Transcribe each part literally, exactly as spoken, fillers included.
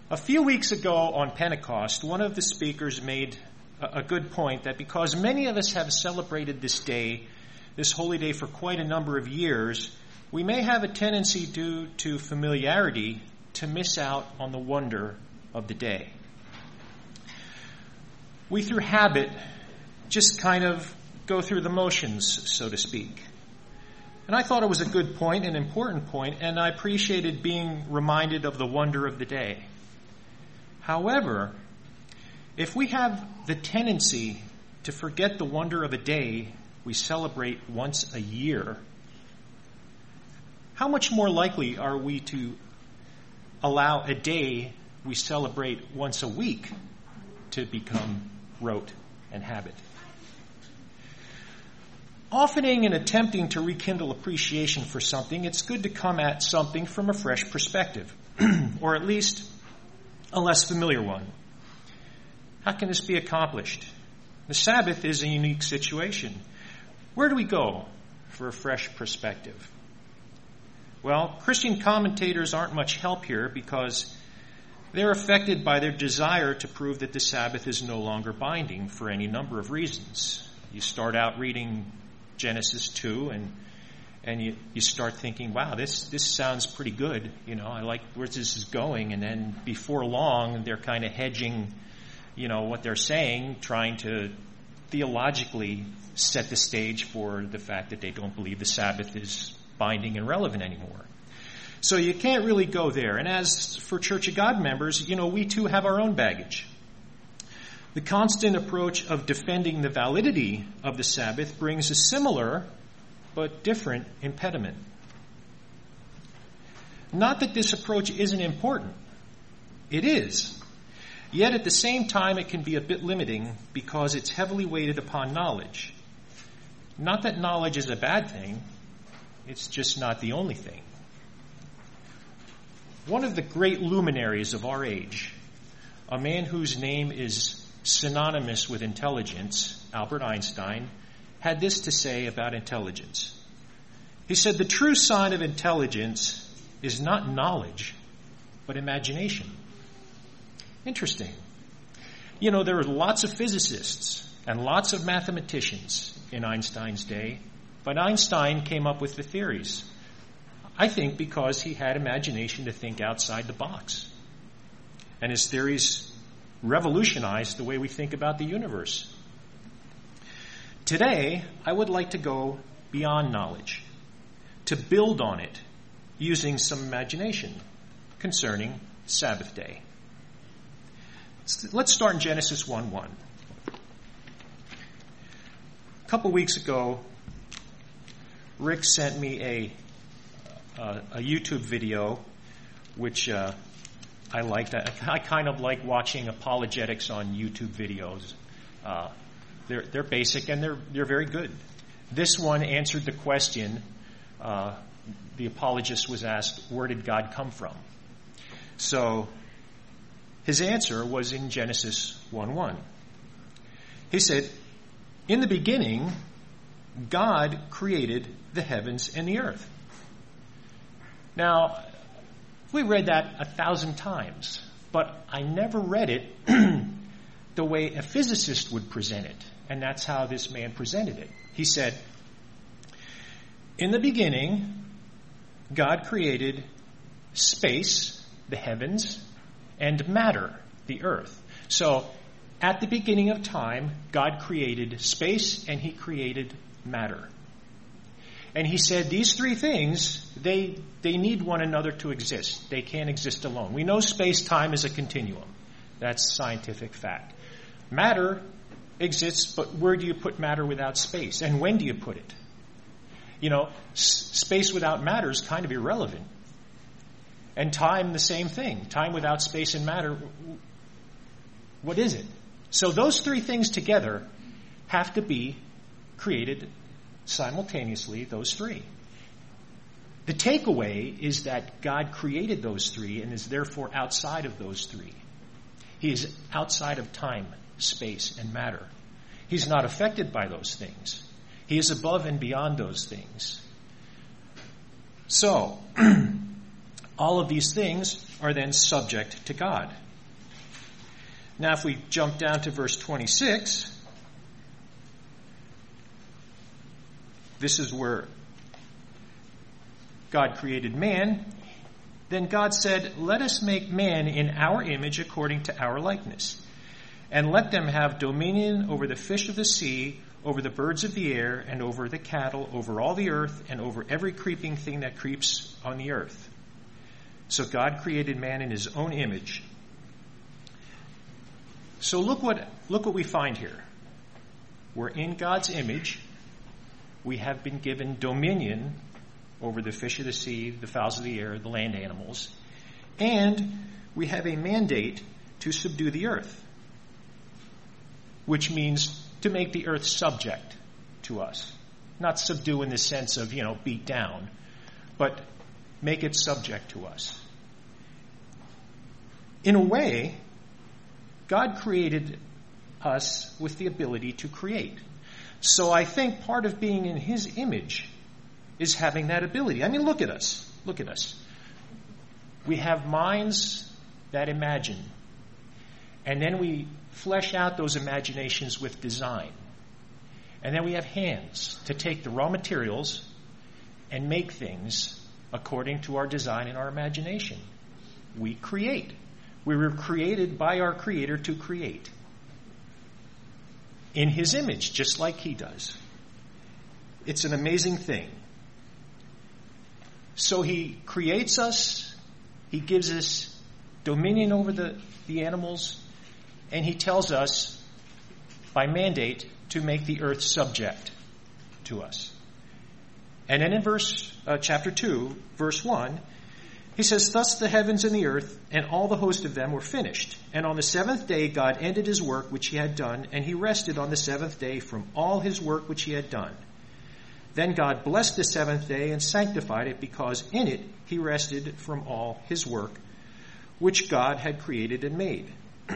A few weeks ago on Pentecost, one of the speakers made a good point that because many of us have celebrated this day, this holy day, for quite a number of years, we may have a tendency due to familiarity to miss out on the wonder of the day. We, through habit, just kind of go through the motions, so to speak. And I thought it was a good point, an important point, and I appreciated being reminded of the wonder of the day. However, if we have the tendency to forget the wonder of a day we celebrate once a year, how much more likely are we to allow a day we celebrate once a week to become rote and habit? Often in attempting to rekindle appreciation for something, it's good to come at something from a fresh perspective, or at least a less familiar one. How can this be accomplished? The Sabbath is a unique situation. Where do we go for a fresh perspective? Well, Christian commentators aren't much help here because they're affected by their desire to prove that the Sabbath is no longer binding for any number of reasons. You start out reading Genesis two and and you, you start thinking, wow, this, this sounds pretty good. You know, I like where this is going. And then before long, they're kind of hedging, you know, what they're saying, trying to theologically set the stage for the fact that they don't believe the Sabbath is binding and relevant anymore. So you can't really go there. And as for Church of God members, you know, we too have our own baggage. The constant approach of defending the validity of the Sabbath brings a similar but different impediment. Not that this approach isn't important. It is. Yet at the same time, it can be a bit limiting because it's heavily weighted upon knowledge. Not that knowledge is a bad thing. It's just not the only thing. One of the great luminaries of our age, a man whose name is synonymous with intelligence, Albert Einstein, had this to say about intelligence. He said, the true sign of intelligence is not knowledge, but imagination. Interesting. You know, there were lots of physicists and lots of mathematicians in Einstein's day, but Einstein came up with the theories. I think because he had imagination to think outside the box. And his theories revolutionized the way we think about the universe. Today, I would like to go beyond knowledge, to build on it using some imagination concerning Sabbath day. Let's start in Genesis one one. A couple weeks ago, Rick sent me a uh, a YouTube video, which uh, I liked. I, I kind of like watching apologetics on YouTube videos. Uh, they're they're basic and they're they're very good. This one answered the question. Uh, the apologist was asked, "Where did God come from?" So his answer was in Genesis one one. He said, "In the beginning, God created the heavens and the earth." Now, we read that a thousand times, but I never read it the way a physicist would present it, and that's how this man presented it. He said, "In the beginning, God created space, the heavens, and matter, the earth." So, at the beginning of time, God created space and he created matter. And he said these three things, they they need one another to exist. They can't exist alone. We know space-time is a continuum. That's scientific fact. Matter exists, but where do you put matter without space? And when do you put it? You know, s- space without matter is kind of irrelevant. And time, the same thing. Time without space and matter, what is it? So those three things together have to be created simultaneously, those three. The takeaway is that God created those three and is therefore outside of those three. He is outside of time, space, and matter. He's not affected by those things. He is above and beyond those things. So, All of these things are then subject to God. Now, if we jump down to verse twenty-six, this is where God created man. Then God said, "Let us make man in our image according to our likeness, and let them have dominion over the fish of the sea, over the birds of the air, and over the cattle, over all the earth, and over every creeping thing that creeps on the earth." So God created man in his own image. So look what look what we find here. We're in God's image. We have been given dominion over the fish of the sea, the fowls of the air, the land animals. And we have a mandate to subdue the earth, which means to make the earth subject to us. Not subdue in the sense of, you know, beat down, but make it subject to us. In a way, God created us with the ability to create. So I think part of being in his image is having that ability. I mean, look at us. Look at us. We have minds that imagine. And then we flesh out those imaginations with design. And then we have hands to take the raw materials and make things according to our design and our imagination. We create. We were created by our Creator to create. In his image, just like he does. It's an amazing thing. So he creates us, he gives us dominion over the, the animals, and he tells us by mandate to make the earth subject to us. And then in verse uh, chapter two, verse one, he says, "Thus the heavens and the earth and all the host of them were finished. And on the seventh day God ended his work which he had done, and he rested on the seventh day from all his work which he had done. Then God blessed the seventh day and sanctified it, because in it he rested from all his work which God had created and made."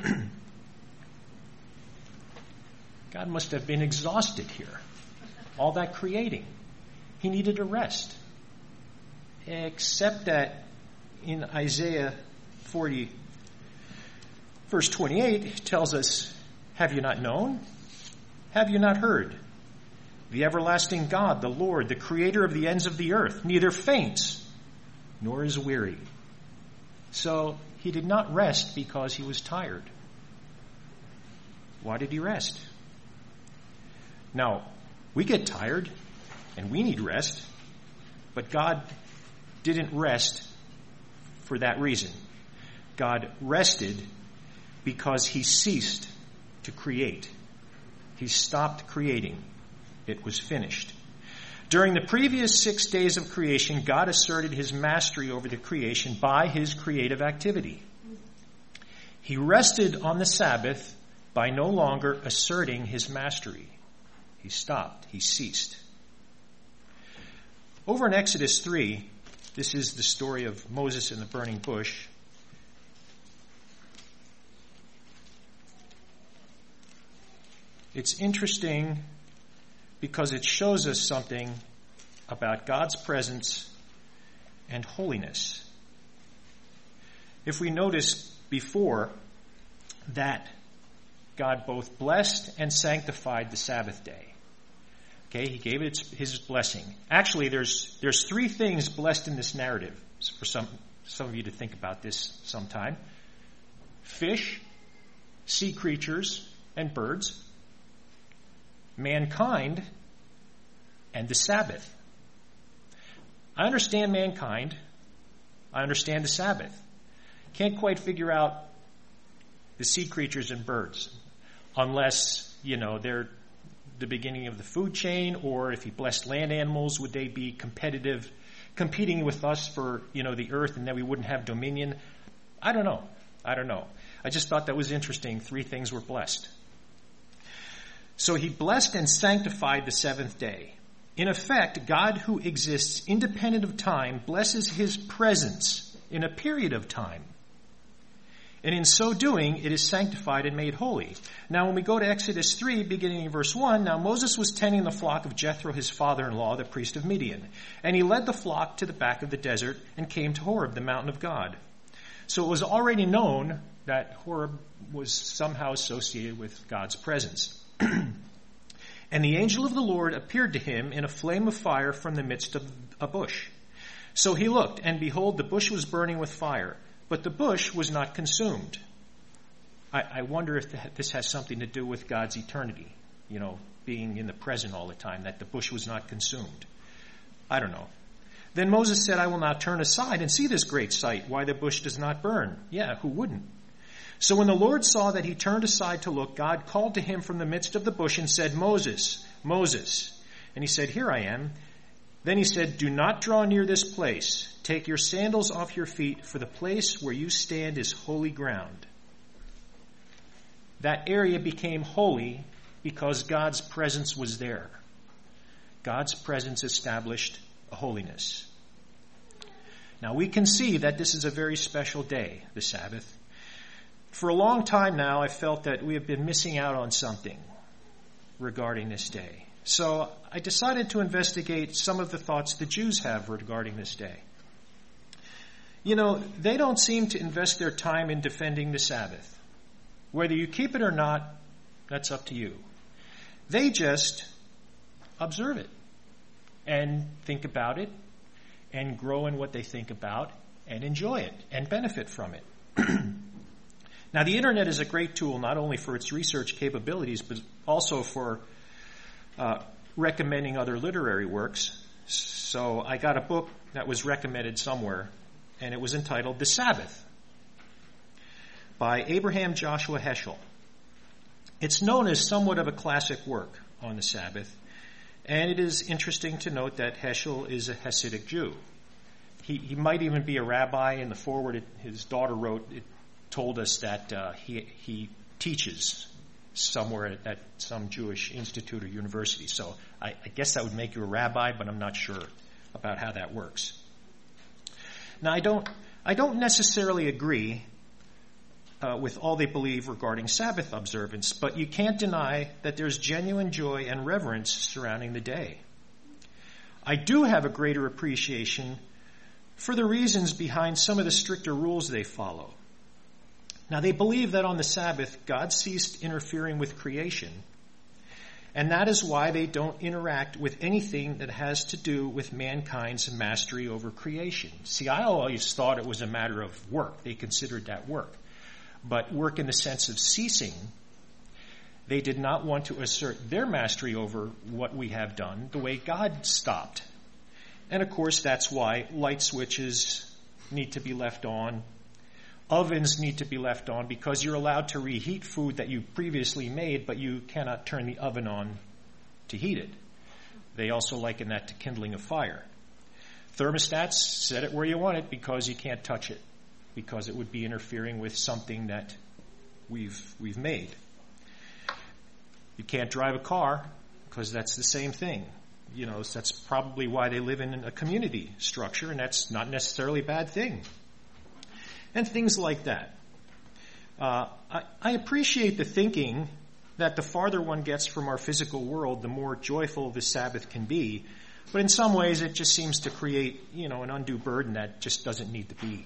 God must have been exhausted here. All that creating. He needed a rest. Except that in Isaiah forty, verse twenty-eight, it tells us, "Have you not known? Have you not heard? The everlasting God, the Lord, the creator of the ends of the earth, neither faints nor is weary." So he did not rest because he was tired. Why did he rest? Now, we get tired and we need rest, but God didn't rest for that reason. God rested because he ceased to create. He stopped creating. It was finished. During the previous six days of creation, God asserted his mastery over the creation by his creative activity. He rested on the Sabbath by no longer asserting his mastery. He stopped. He ceased. Over in Exodus three, this is the story of Moses and the burning bush. It's interesting because it shows us something about God's presence and holiness. If we notice before that God both blessed and sanctified the Sabbath day. Okay, he gave it his blessing. Actually, there's there's three things blessed in this narrative. So for some some of you to think about this sometime. Fish, sea creatures, and birds. Mankind, and the Sabbath. I understand mankind. I understand the Sabbath. Can't quite figure out the sea creatures and birds unless, you know, they're the beginning of the food chain, or if he blessed land animals, would they be competitive, competing with us for, you know, the earth, and then we wouldn't have dominion? I don't know. I don't know. I just thought that was interesting. Three things were blessed. So he blessed and sanctified the seventh day. In effect, God, who exists independent of time, blesses his presence in a period of time. And in so doing, it is sanctified and made holy. Now, when we go to Exodus three, beginning in verse one, now Moses was tending the flock of Jethro, his father-in-law, the priest of Midian. And he led the flock to the back of the desert and came to Horeb, the mountain of God. So it was already known that Horeb was somehow associated with God's presence. And the angel of the Lord appeared to him in a flame of fire from the midst of a bush. So he looked, and behold, the bush was burning with fire, but the bush was not consumed. I, I wonder if this has something to do with God's eternity, you know, being in the present all the time, that the bush was not consumed. I don't know. Then Moses said, I will now turn aside and see this great sight, why the bush does not burn. Yeah, who wouldn't? So when the Lord saw that he turned aside to look, God called to him from the midst of the bush and said, Moses, Moses. And he said, Here I am. Then he said, Do not draw near this place. Take your sandals off your feet, for the place where you stand is holy ground. That area became holy because God's presence was there. God's presence established a holiness. Now we can see that this is a very special day, the Sabbath. For a long time now, I felt that we have been missing out on something regarding this day. So I decided to investigate some of the thoughts the Jews have regarding this day. You know, they don't seem to invest their time in defending the Sabbath. Whether you keep it or not, that's up to you. They just observe it and think about it and grow in what they think about and enjoy it and benefit from it. Now, the internet is a great tool not only for its research capabilities, but also for uh, recommending other literary works. So I got a book that was recommended somewhere, and it was entitled The Sabbath by Abraham Joshua Heschel. It's known as somewhat of a classic work on the Sabbath, and it is interesting to note that Heschel is a Hasidic Jew. He, he might even be a rabbi. In the foreword, it, his daughter wrote, it told us that uh, he, he teaches somewhere at, at some Jewish institute or university. So I, I guess that would make you a rabbi, but I'm not sure about how that works. Now, I don't, I don't necessarily agree uh, with all they believe regarding Sabbath observance, but you can't deny that there's genuine joy and reverence surrounding the day. I do have a greater appreciation for the reasons behind some of the stricter rules they follow. Now, they believe that on the Sabbath, God ceased interfering with creation, and that is why they don't interact with anything that has to do with mankind's mastery over creation. See, I always thought it was a matter of work. They considered that work. But work in the sense of ceasing, they did not want to assert their mastery over what we have done the way God stopped. And, of course, that's why light switches need to be left on. Ovens need to be left on because you're allowed to reheat food that you previously made, but you cannot turn the oven on to heat it. They also liken that to kindling a fire. Thermostats, set it where you want it because you can't touch it, because it would be interfering with something that we've we've made. You can't drive a car because that's the same thing. You know, that's probably why they live in a community structure, and that's not necessarily a bad thing. And things like that. Uh, I, I appreciate the thinking that the farther one gets from our physical world, the more joyful the Sabbath can be. But in some ways, it just seems to create, you know, an undue burden that just doesn't need to be.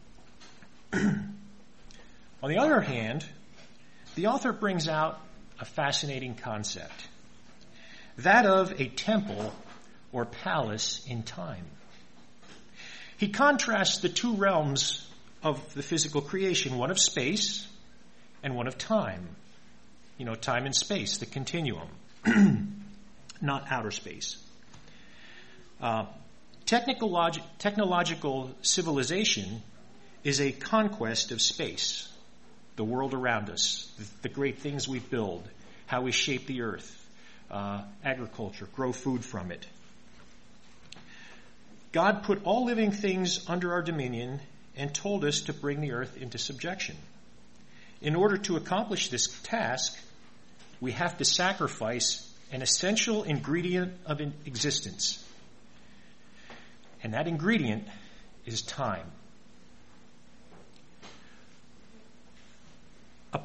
On the other hand, the author brings out a fascinating concept, that of a temple or palace in time. He contrasts the two realms of the physical creation, one of space and one of time. You know, time and space, the continuum, not outer space. Uh, technologi- technological civilization is a conquest of space, the world around us, the, the great things we build, how we shape the earth, uh, agriculture, grow food from it. God put all living things under our dominion and told us to bring the earth into subjection. In order to accomplish this task, we have to sacrifice an essential ingredient of existence. And that ingredient is time.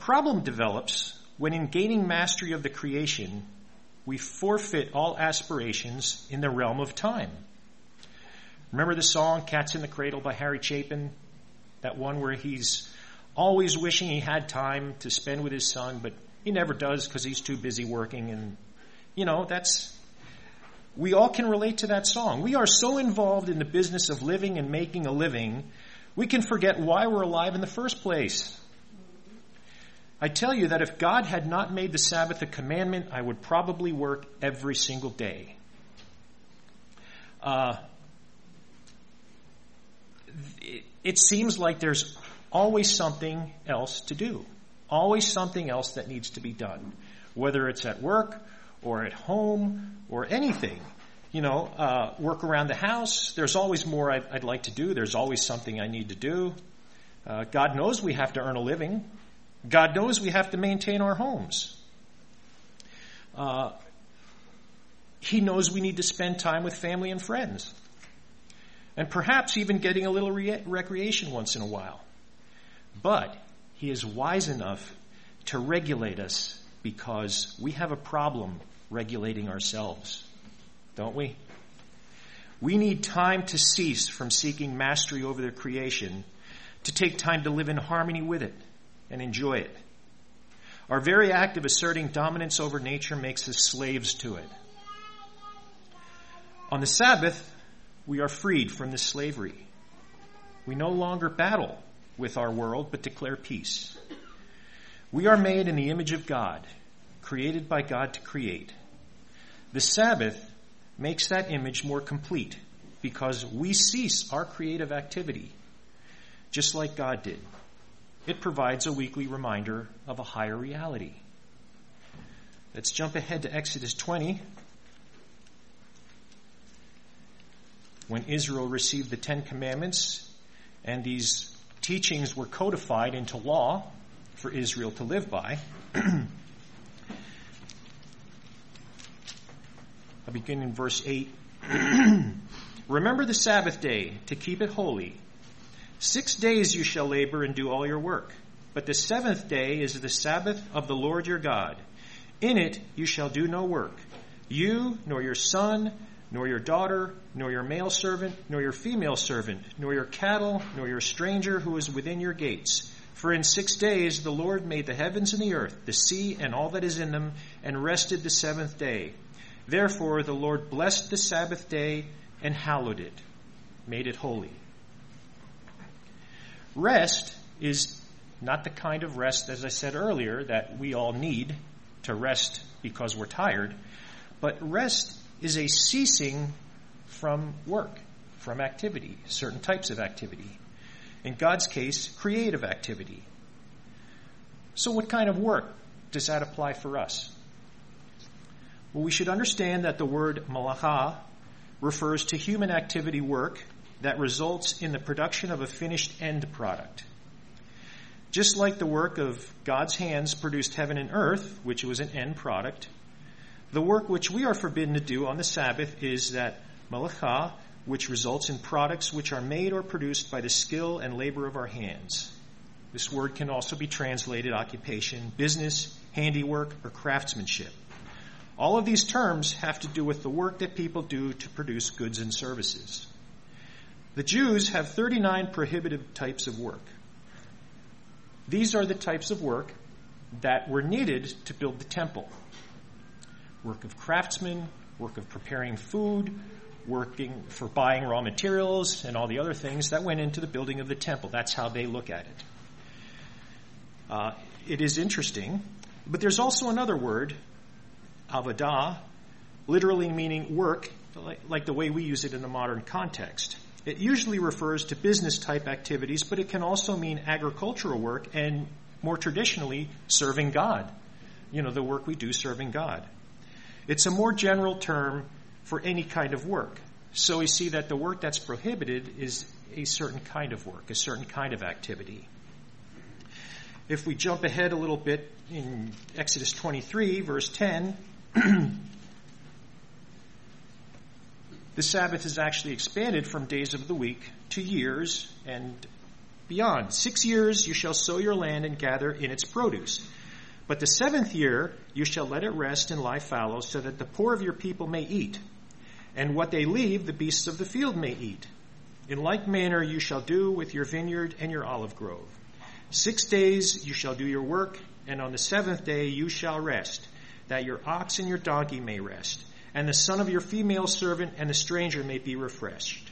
problem develops when in gaining mastery of the creation, we forfeit all aspirations in the realm of time. Remember the song Cats in the Cradle by Harry Chapin? That one where he's always wishing he had time to spend with his son, but he never does because he's too busy working. And, you know, that's, we all can relate to that song. We are so involved in the business of living and making a living, we can forget why we're alive in the first place. I tell you that if God had not made the Sabbath a commandment, I would probably work every single day. Uh, it, it seems like there's always something else to do. Always something else that needs to be done. Whether it's at work or at home or anything. You know, uh, work around the house. There's always more I'd, I'd like to do. There's always something I need to do. Uh, God knows we have to earn a living. God knows we have to maintain our homes. Uh, he knows we need to spend time with family and friends. And perhaps even getting a little re- recreation once in a while. But he is wise enough to regulate us because we have a problem regulating ourselves, don't we? We need time to cease from seeking mastery over the creation, to take time to live in harmony with it and enjoy it. Our very act of asserting dominance over nature makes us slaves to it. On the Sabbath, we are freed from this slavery. We no longer battle with our world, but declare peace. We are made in the image of God, created by God to create. The Sabbath makes that image more complete because we cease our creative activity, just like God did. It provides a weekly reminder of a higher reality. Let's jump ahead to Exodus twenty. When Israel received the Ten Commandments, and these teachings were codified into law for Israel to live by. I'll begin in verse eight. Remember the Sabbath day to keep it holy. Six days you shall labor and do all your work. But the seventh day is the Sabbath of the Lord your God. In it you shall do no work. You, nor your son, nor your daughter, nor your male servant, nor your female servant, nor your cattle, nor your stranger who is within your gates. For in six days the Lord made the heavens and the earth, the sea and all that is in them, and rested the seventh day. Therefore the Lord blessed the Sabbath day and hallowed it, made it holy. Rest is not the kind of rest, as I said earlier, that we all need to rest because we're tired, but rest is a ceasing from work, from activity, certain types of activity. In God's case, creative activity. So what kind of work does that apply for us? Well, we should understand that the word malacha refers to human activity work that results in the production of a finished end product. Just like the work of God's hands produced heaven and earth, which was an end product, the work which we are forbidden to do on the Sabbath is that malacha, which results in products which are made or produced by the skill and labor of our hands. This word can also be translated occupation, business, handiwork, or craftsmanship. All of these terms have to do with the work that people do to produce goods and services. The Jews have thirty-nine prohibited types of work. These are the types of work that were needed to build the temple. Work of craftsmen, work of preparing food, working for buying raw materials, and all the other things that went into the building of the temple. That's how they look at it. Uh, it is interesting, but there's also another word, avodah, literally meaning work, like, like the way we use it in the modern context. It usually refers to business-type activities, but it can also mean agricultural work and, more traditionally, serving God. You know, the work we do serving God. It's a more general term for any kind of work. So we see that the work that's prohibited is a certain kind of work, a certain kind of activity. If we jump ahead a little bit in Exodus twenty-three, verse ten, the Sabbath is actually expanded from days of the week to years, and beyond. Six years you shall sow your land and gather in its produce. But the seventh year you shall let it rest and lie fallow, so that the poor of your people may eat, and what they leave the beasts of the field may eat. In like manner you shall do with your vineyard and your olive grove. Six days you shall do your work, and on the seventh day you shall rest, that your ox and your donkey may rest, and the son of your female servant and the stranger may be refreshed.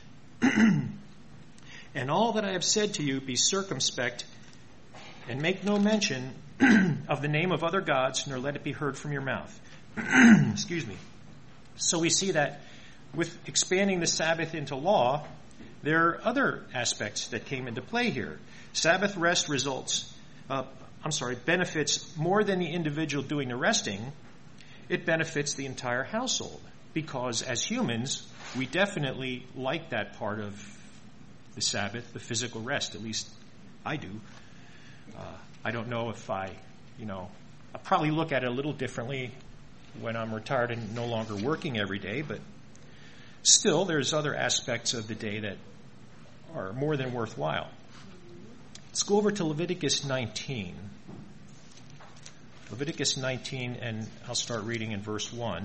And all that I have said to you, be circumspect, and make no mention of the name of other gods, nor let it be heard from your mouth. Excuse me. So we see that with expanding the Sabbath into law, there are other aspects that came into play here. Sabbath rest results, uh, I'm sorry, benefits more than the individual doing the resting. It benefits the entire household, because as humans, we definitely like that part of the Sabbath, the physical rest. At least I do. Uh, I don't know if I, you know, I'll probably look at it a little differently when I'm retired and no longer working every day, but still there's other aspects of the day that are more than worthwhile. Let's go over to Leviticus nineteen. Leviticus nineteen, and I'll start reading in verse one.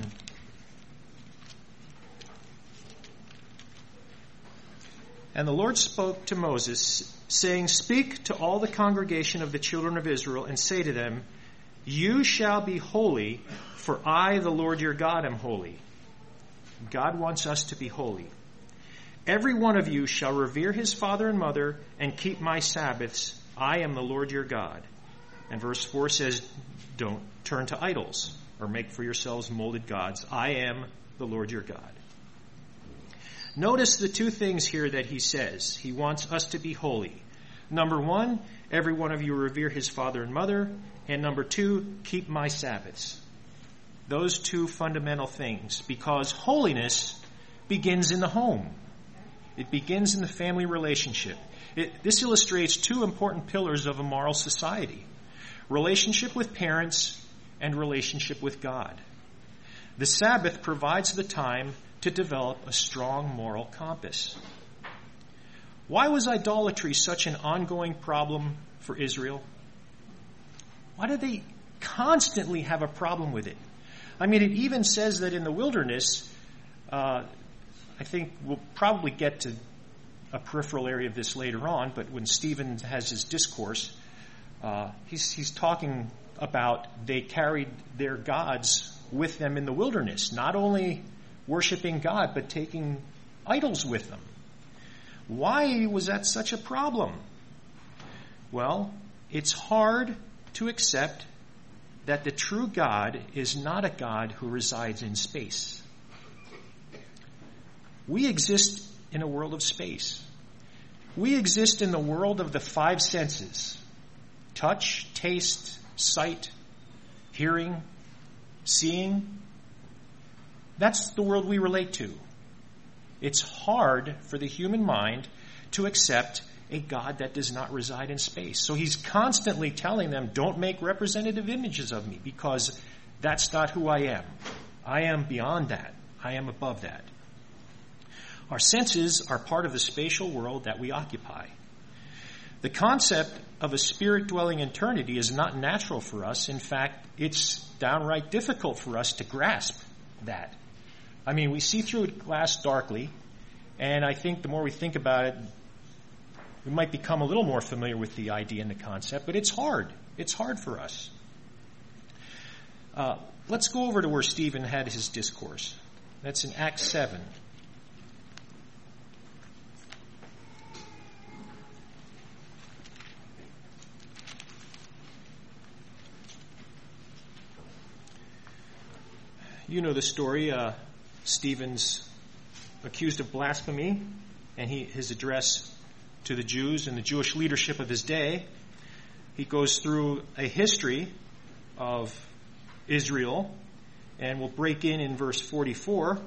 And the Lord spoke to Moses, saying, Speak to all the congregation of the children of Israel, and say to them, You shall be holy, for I, the Lord your God, am holy. God wants us to be holy. Every one of you shall revere his father and mother, and keep my Sabbaths. I am the Lord your God. And verse four says, Don't turn to idols, or make for yourselves molded gods. I am the Lord your God. Notice the two things here that he says. He wants us to be holy. Number one, every one of you revere his father and mother. And number two, keep my Sabbaths. Those two fundamental things, because holiness begins in the home. It begins in the family relationship. It, this illustrates two important pillars of a moral society: relationship with parents and relationship with God. The Sabbath provides the time to develop a strong moral compass. Why was idolatry such an ongoing problem for Israel? Why did they constantly have a problem with it? I mean, it even says that in the wilderness, uh, I think we'll probably get to a peripheral area of this later on, but when Stephen has his discourse, uh, he's, he's talking about they carried their gods with them in the wilderness, not only worshiping God, but taking idols with them. Why was that such a problem? Well, it's hard to accept that the true God is not a God who resides in space. We exist in a world of space. We exist in the world of the five senses: touch, taste, sight, hearing, seeing. That's the world we relate to. It's hard for the human mind to accept a God that does not reside in space. So he's constantly telling them, don't make representative images of me, because that's not who I am. I am beyond that. I am above that. Our senses are part of the spatial world that we occupy. The concept of a spirit-dwelling eternity is not natural for us. In fact, it's downright difficult for us to grasp that. I mean, we see through glass darkly, and I think the more we think about it, we might become a little more familiar with the idea and the concept, but it's hard. It's hard for us. Uh, let's go over to where Stephen had his discourse. That's in Acts seven. You know the story. Uh, Stephen's accused of blasphemy, and he, his address to the Jews and the Jewish leadership of his day, he goes through a history of Israel, and we'll break in in verse forty-four.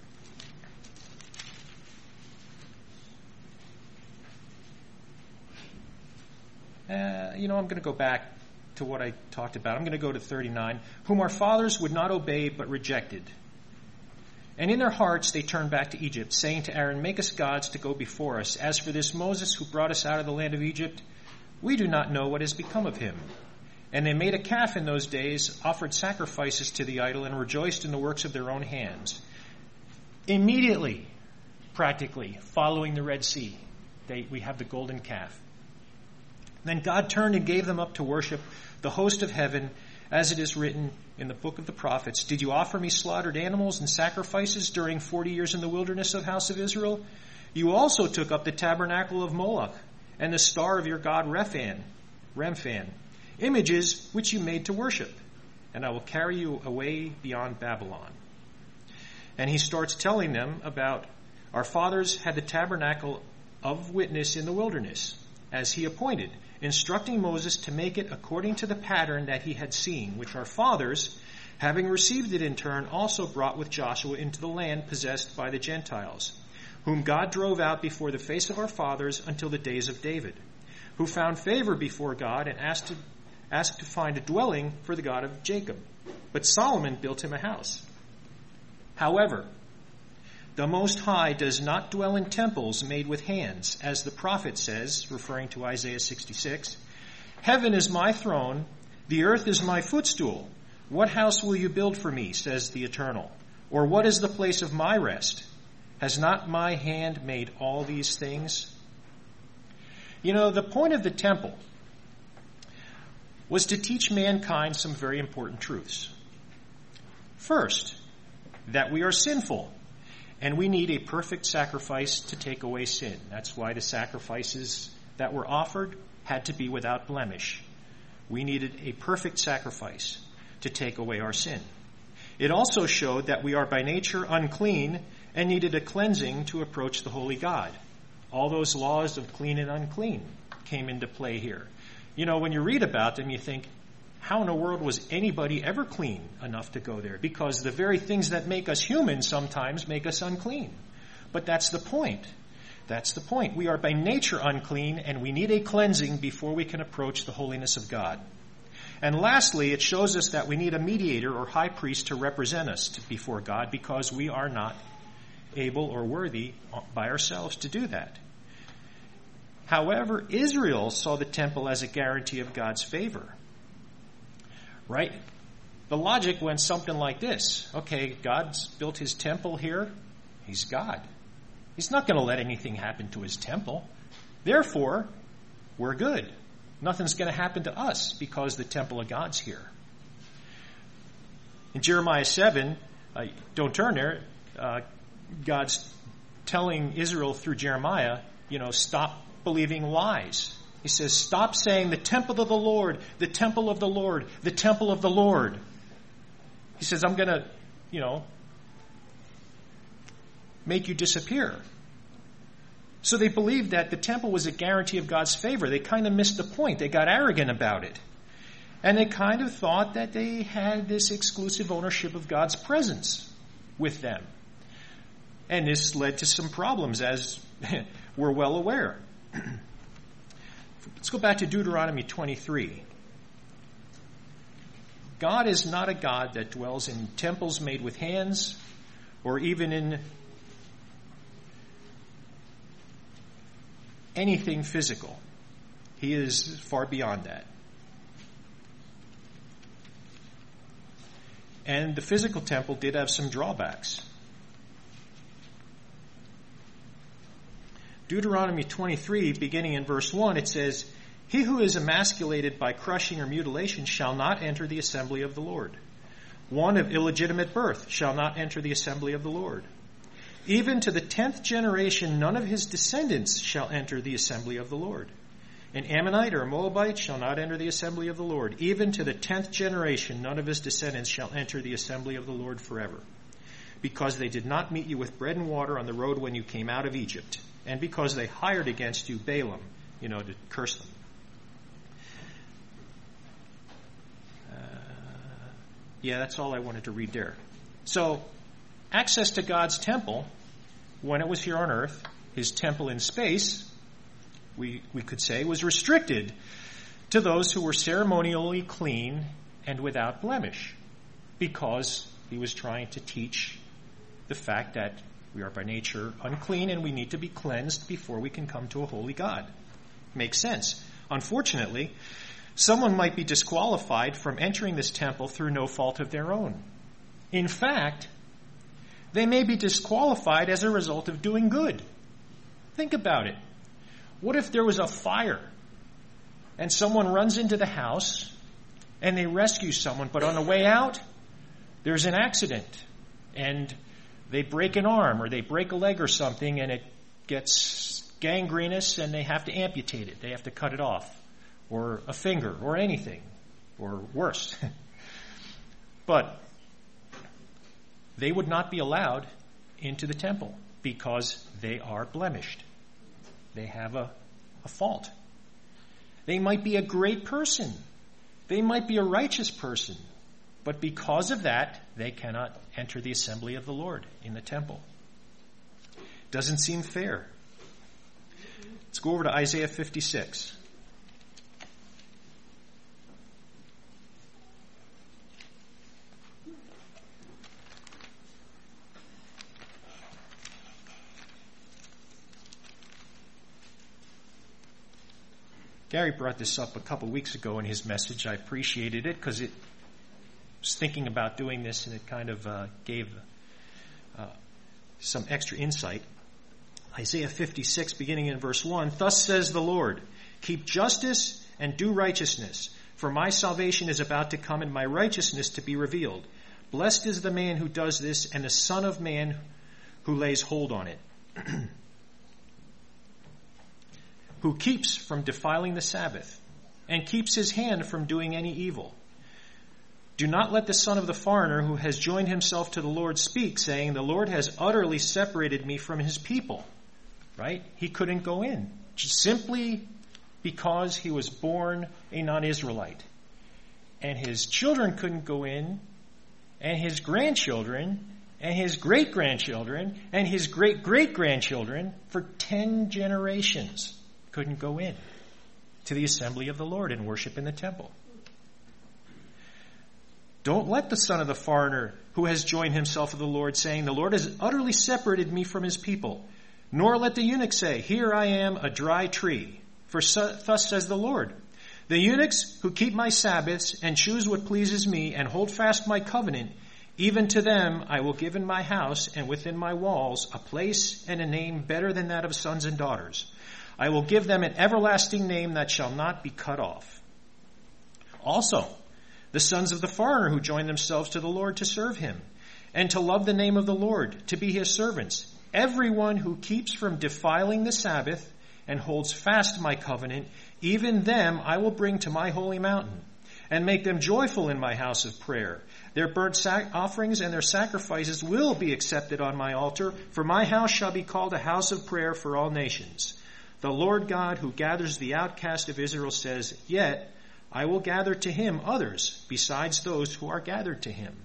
Uh, you know, I'm going to go back to what I talked about. I'm going to go to thirty-nine. Whom our fathers would not obey but rejected, And in their hearts they turned back to Egypt, saying to Aaron, "Make us gods to go before us. As for this Moses who brought us out of the land of Egypt, we do not know what has become of him." And they made a calf in those days, offered sacrifices to the idol, and rejoiced in the works of their own hands. Immediately, practically, following the Red Sea, they, we have the golden calf. Then God turned and gave them up to worship the host of heaven, as it is written in the book of the prophets, "Did you offer me slaughtered animals and sacrifices during forty years in the wilderness, of house of Israel? You also took up the tabernacle of Moloch and the star of your god Rephan, Remphan, images which you made to worship, and I will carry you away beyond Babylon." And he starts telling them about our fathers had the tabernacle of witness in the wilderness, as he appointed, instructing Moses to make it according to the pattern that he had seen, which our fathers, having received it in turn, also brought with Joshua into the land possessed by the Gentiles, whom God drove out before the face of our fathers until the days of David, who found favor before God and asked to, asked to find a dwelling for the God of Jacob. But Solomon built him a house. However, the Most High does not dwell in temples made with hands, as the prophet says, referring to Isaiah sixty-six, "Heaven is my throne, the earth is my footstool. What house will you build for me, says the Eternal? Or what is the place of my rest? Has not my hand made all these things?" You know, the point of the temple was to teach mankind some very important truths. First, that we are sinful, and we need a perfect sacrifice to take away sin. That's why the sacrifices that were offered had to be without blemish. We needed a perfect sacrifice to take away our sin. It also showed that we are by nature unclean and needed a cleansing to approach the holy God. All those laws of clean and unclean came into play here. You know, when you read about them, you think, how in the world was anybody ever clean enough to go there? Because the very things that make us human sometimes make us unclean. But that's the point. That's the point. We are by nature unclean, and we need a cleansing before we can approach the holiness of God. And lastly, it shows us that we need a mediator or high priest to represent us before God, because we are not able or worthy by ourselves to do that. However, Israel saw the temple as a guarantee of God's favor. Right? The logic went something like this. Okay, God's built his temple here. He's God. He's not going to let anything happen to his temple. Therefore, we're good. Nothing's going to happen to us because the temple of God's here. In Jeremiah seven, uh, don't turn there, uh, God's telling Israel through Jeremiah, you know, stop believing lies. He says, stop saying the temple of the Lord, the temple of the Lord, the temple of the Lord. He says, I'm going to, you know, make you disappear. So they believed that the temple was a guarantee of God's favor. They kind of missed the point. They got arrogant about it. And they kind of thought that they had this exclusive ownership of God's presence with them. And this led to some problems, as we're well aware. Let's go back to Deuteronomy twenty-three. God is not a God that dwells in temples made with hands, or even in anything physical. He is far beyond that. And the physical temple did have some drawbacks. Deuteronomy twenty-three, beginning in verse one, it says, "He who is emasculated by crushing or mutilation shall not enter the assembly of the Lord. One of illegitimate birth shall not enter the assembly of the Lord. Even to the tenth generation, none of his descendants shall enter the assembly of the Lord. An Ammonite or a Moabite shall not enter the assembly of the Lord. Even to the tenth generation, none of his descendants shall enter the assembly of the Lord forever. Because they did not meet you with bread and water on the road when you came out of Egypt. And because they hired against you Balaam, you know, to curse them." Uh, yeah, that's all I wanted to read there. So, access to God's temple, when it was here on earth, his temple in space, we, we could say, was restricted to those who were ceremonially clean and without blemish, because he was trying to teach the fact that we are by nature unclean and we need to be cleansed before we can come to a holy God. Makes sense. Unfortunately, someone might be disqualified from entering this temple through no fault of their own. In fact, they may be disqualified as a result of doing good. Think about it. What if there was a fire and someone runs into the house and they rescue someone, but on the way out, there's an accident and they break an arm or they break a leg or something and it gets gangrenous and they have to amputate it. They have to cut it off, or a finger, or anything, or worse. But they would not be allowed into the temple because they are blemished. They have a, a fault. They might be a great person. They might be a righteous person. But because of that, they cannot enter the assembly of the Lord in the temple. Doesn't seem fair. Let's go over to Isaiah fifty-six. Gary brought this up a couple weeks ago in his message. I appreciated it because it was thinking about doing this and it kind of uh, gave uh, some extra insight. Isaiah fifty-six, beginning in verse one, "Thus says the Lord, keep justice and do righteousness, for my salvation is about to come and my righteousness to be revealed. Blessed is the man who does this and the Son of Man who lays hold on it, who keeps from defiling the Sabbath and keeps his hand from doing any evil. Do not let the son of the foreigner who has joined himself to the Lord speak, saying, the Lord has utterly separated me from his people." Right? He couldn't go in, just simply because he was born a non-Israelite. And his children couldn't go in, and his grandchildren, and his great-grandchildren, and his great-great-grandchildren for ten generations couldn't go in to the assembly of the Lord and worship in the temple. Don't let the son of the foreigner who has joined himself to the Lord, saying, the Lord has utterly separated me from his people. Nor let the eunuch say, here I am, a dry tree. For so, thus says the Lord, the eunuchs who keep my Sabbaths and choose what pleases me and hold fast my covenant, even to them I will give in my house and within my walls a place and a name better than that of sons and daughters. I will give them an everlasting name that shall not be cut off. Also, the sons of the foreigner who join themselves to the Lord to serve him, and to love the name of the Lord, to be his servants. Everyone who keeps from defiling the Sabbath and holds fast my covenant, even them I will bring to my holy mountain, and make them joyful in my house of prayer. Their burnt sac- offerings and their sacrifices will be accepted on my altar, for my house shall be called a house of prayer for all nations. The Lord God who gathers the outcast of Israel says, yet I will gather to him others besides those who are gathered to him.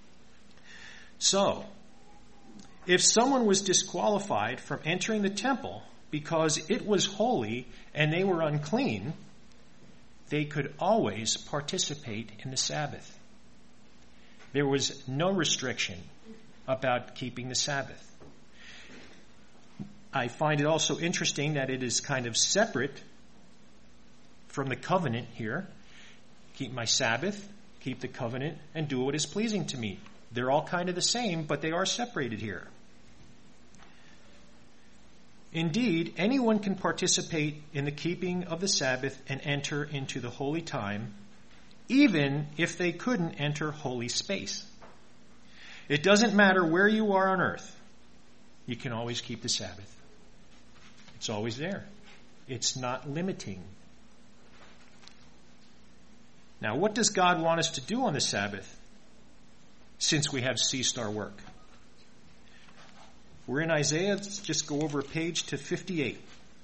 So, if someone was disqualified from entering the temple because it was holy and they were unclean, they could always participate in the Sabbath. There was no restriction about keeping the Sabbath. I find it also interesting that it is kind of separate from the covenant here. Keep my Sabbath, keep the covenant, and do what is pleasing to me. They're all kind of the same, but they are separated here. Indeed, anyone can participate in the keeping of the Sabbath and enter into the holy time, even if they couldn't enter holy space. It doesn't matter where you are on earth. You can always keep the Sabbath. It's always there. It's not limiting. Now, what does God want us to do on the Sabbath since we have ceased our work? We're in Isaiah. Let's just go over a page to fifty-eight.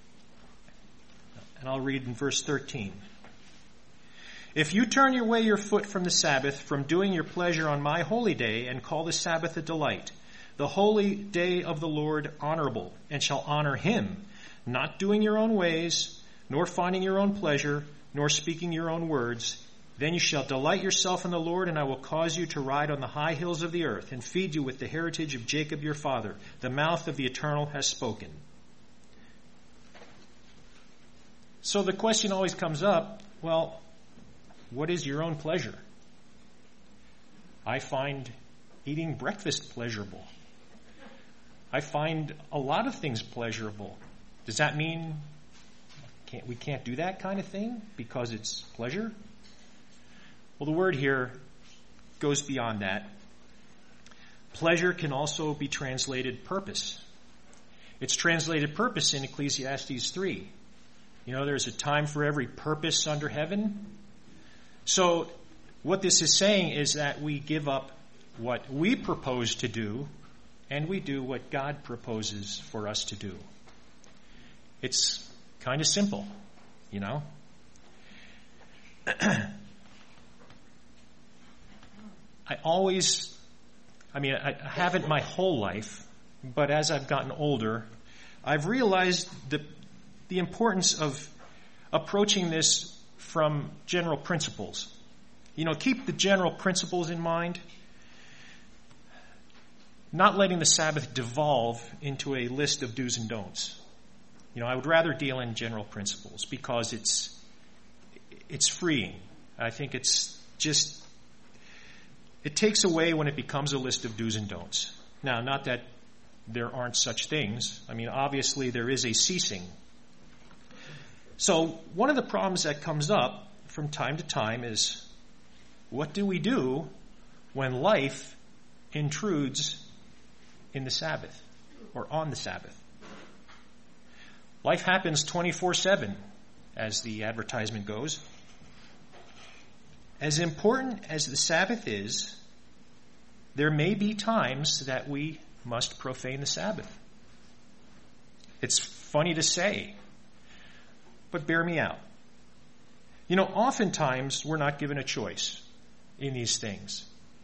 And I'll read in verse thirteen. If you turn away your foot from the Sabbath, from doing your pleasure on my holy day, and call the Sabbath a delight, the holy day of the Lord honorable, and shall honor him, not doing your own ways, nor finding your own pleasure, nor speaking your own words, Then you shall delight yourself in the Lord, and I will cause you to ride on the high hills of the earth, and feed you with the heritage of Jacob your father. The mouth of the Eternal has spoken. So the question always comes up, well, what is your own pleasure? I find eating breakfast pleasurable. I find a lot of things pleasurable. Does that mean can't, we can't do that kind of thing because it's pleasure? Well, the word here goes beyond that. Pleasure can also be translated purpose. It's translated purpose in Ecclesiastes three. You know, there's a time for every purpose under heaven. So what this is saying is that we give up what we propose to do and we do what God proposes for us to do. It's kind of simple, you know. I always, I mean, I haven't my whole life, but as I've gotten older, I've realized the, the importance of approaching this from general principles. You know, keep the general principles in mind, not letting the Sabbath devolve into a list of do's and don'ts. You know, I would rather deal in general principles because it's it's freeing. I think it's just, it takes away when it becomes a list of do's and don'ts. Now, not that there aren't such things. I mean, obviously there is a ceasing. So one of the problems that comes up from time to time is, what do we do when life intrudes in the Sabbath or on the Sabbath? Life happens twenty-four seven, as the advertisement goes. As important as the Sabbath is, there may be times that we must profane the Sabbath. It's funny to say, but bear me out. You know, oftentimes we're not given a choice in these things.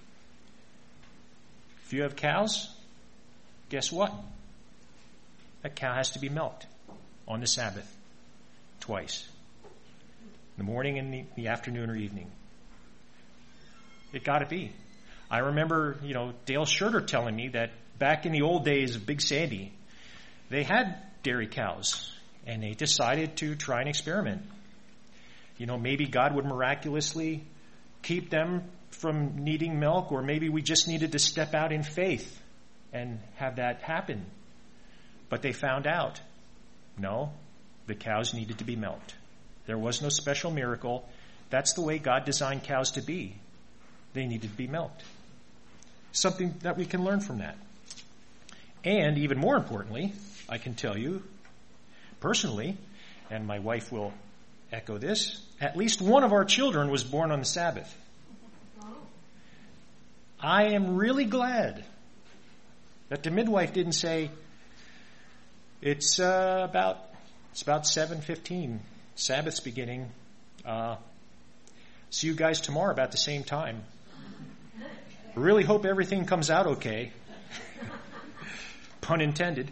If you have cows, guess what? That cow has to be milked on the Sabbath twice. In the morning and the, the afternoon or evening. It got to be. I remember, you know, Dale Schurter telling me that back in the old days of Big Sandy, they had dairy cows, and they decided to try an experiment. You know, maybe God would miraculously keep them from needing milk, or maybe we just needed to step out in faith and have that happen. But they found out, no, the cows needed to be milked. There was no special miracle. That's the way God designed cows to be. They needed to be milked. Something that we can learn from that. And even more importantly, I can tell you personally, and my wife will echo this, at least one of our children was born on the Sabbath. I am really glad that the midwife didn't say, it's uh, about it's about seven fifteen, Sabbath's beginning. Uh, see you guys tomorrow about the same time. Really hope everything comes out okay. Pun intended.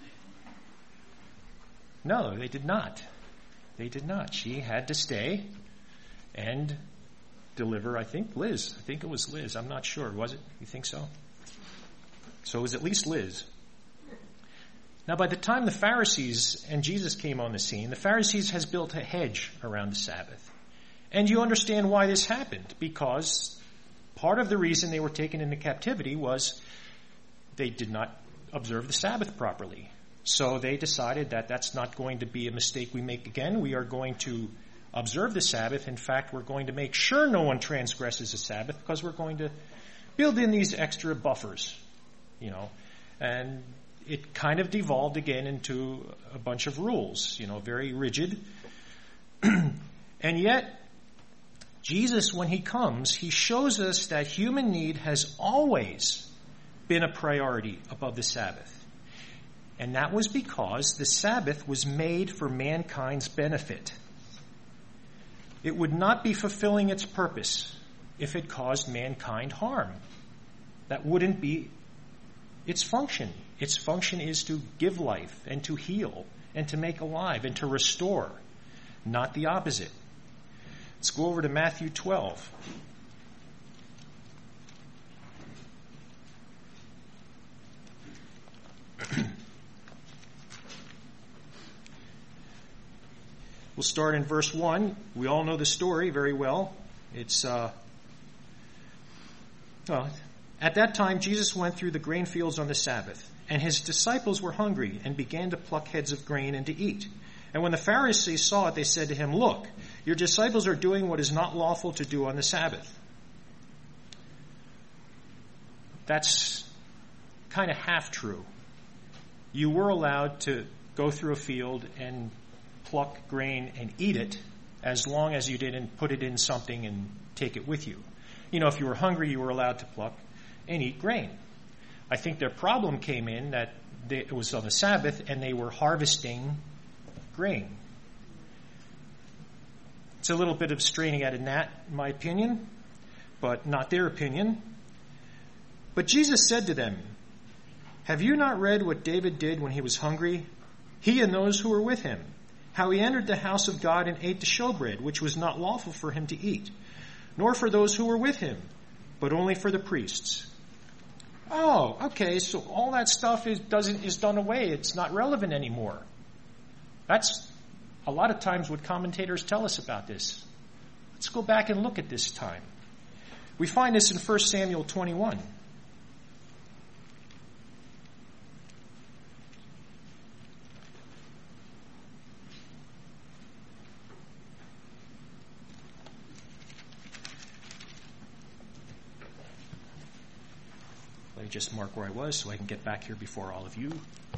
No, they did not. They did not. She had to stay and deliver, I think, Liz. I think it was Liz. I'm not sure. Was it? You think so? So it was at least Liz. Now, by the time the Pharisees and Jesus came on the scene, the Pharisees has built a hedge around the Sabbath. And you understand why this happened, because part of the reason they were taken into captivity was they did not observe the Sabbath properly. So they decided that that's not going to be a mistake we make again. We are going to observe the Sabbath. In fact, we're going to make sure no one transgresses the Sabbath because we're going to build in these extra buffers, you know. And it kind of devolved again into a bunch of rules, you know, very rigid. And yet, Jesus, when he comes, he shows us that human need has always been a priority above the Sabbath. And that was because the Sabbath was made for mankind's benefit. It would not be fulfilling its purpose if it caused mankind harm. That wouldn't be its function. Its function is to give life and to heal and to make alive and to restore, not the opposite. Let's go over to Matthew twelve. We'll start in verse one. We all know the story very well. It's uh, well, at that time Jesus went through the grain fields on the Sabbath, and his disciples were hungry and began to pluck heads of grain and to eat. And when the Pharisees saw it, they said to him, "Look, your disciples are doing what is not lawful to do on the Sabbath." That's kind of half true. You were allowed to go through a field and pluck grain and eat it as long as you didn't put it in something and take it with you. You know, if you were hungry, you were allowed to pluck and eat grain. I think their problem came in that they, it was on the Sabbath and they were harvesting grain. It's a little bit of straining at a gnat, in my opinion, but not their opinion. But Jesus said to them, "Have you not read what David did when he was hungry, he and those who were with him? How he entered the house of God and ate the showbread, which was not lawful for him to eat, nor for those who were with him, but only for the priests." Oh, okay, so all that stuff is doesn't is done away. It's not relevant anymore. That's a lot of times what commentators tell us about this. Let's go back and look at this time. We find this in First Samuel twenty-one. Let me just mark where I was so I can get back here before all of you.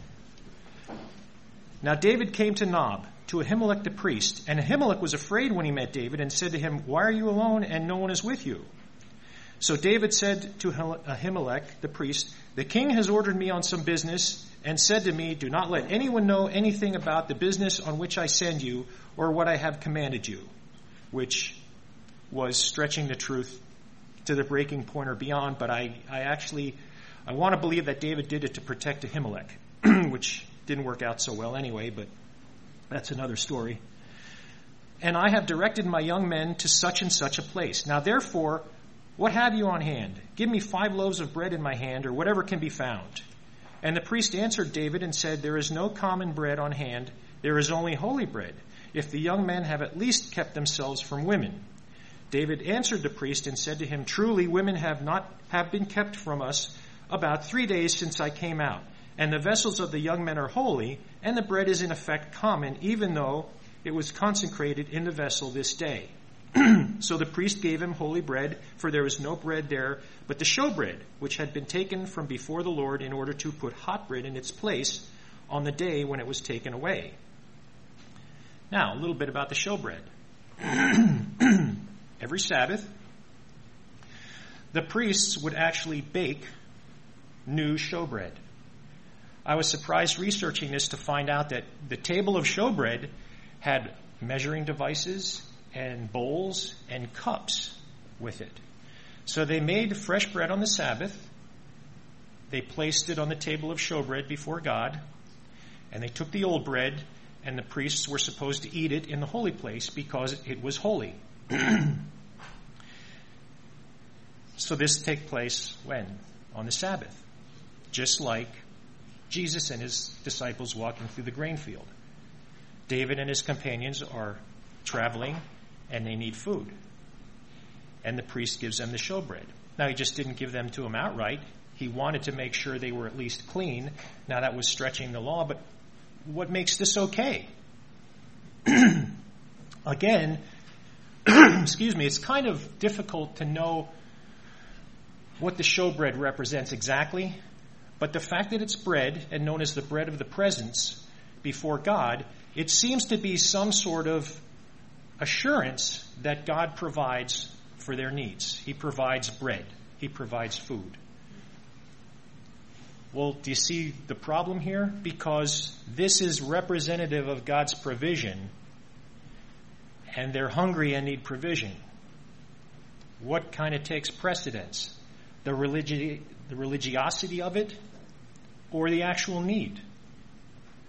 Now David came to Nob, to Ahimelech the priest, and Ahimelech was afraid when he met David and said to him, "Why are you alone and no one is with you?" So David said to Ahimelech the priest, "The king has ordered me on some business and said to me, 'Do not let anyone know anything about the business on which I send you or what I have commanded you,'" which was stretching the truth to the breaking point or beyond, but I, I actually, I want to believe that David did it to protect Ahimelech, which didn't work out so well anyway, but that's another story. "And I have directed my young men to such and such a place. Now therefore, what have you on hand? Give me five loaves of bread in my hand, or whatever can be found." And the priest answered David and said, "There is no common bread on hand, there is only holy bread, if the young men have at least kept themselves from women." David answered the priest and said to him, "Truly women have not have been kept from us about three days since I came out, and the vessels of the young men are holy, and the bread is in effect common, even though it was consecrated in the vessel this day." So the priest gave him holy bread, for there was no bread there but the showbread, which had been taken from before the Lord in order to put hot bread in its place on the day when it was taken away. Now, a little bit about the showbread. Every Sabbath, the priests would actually bake new showbread. I was surprised researching this to find out that the table of showbread had measuring devices and bowls and cups with it. So they made fresh bread on the Sabbath. They placed it on the table of showbread before God, and they took the old bread, and the priests were supposed to eat it in the holy place because it was holy. So this take place when? On the Sabbath. Just like Jesus and his disciples walking through the grain field. David and his companions are traveling and they need food. And the priest gives them the showbread. Now he just didn't give them to them outright. He wanted to make sure they were at least clean. Now that was stretching the law, but what makes this okay? Again, excuse me, it's kind of difficult to know what the showbread represents exactly, but the fact that it's bread and known as the bread of the presence before God, it seems to be some sort of assurance that God provides for their needs. He provides bread. He provides food. Well, do you see the problem here? Because this is representative of God's provision, and they're hungry and need provision. What kind of takes precedence? The religi- the religiosity of it or the actual need?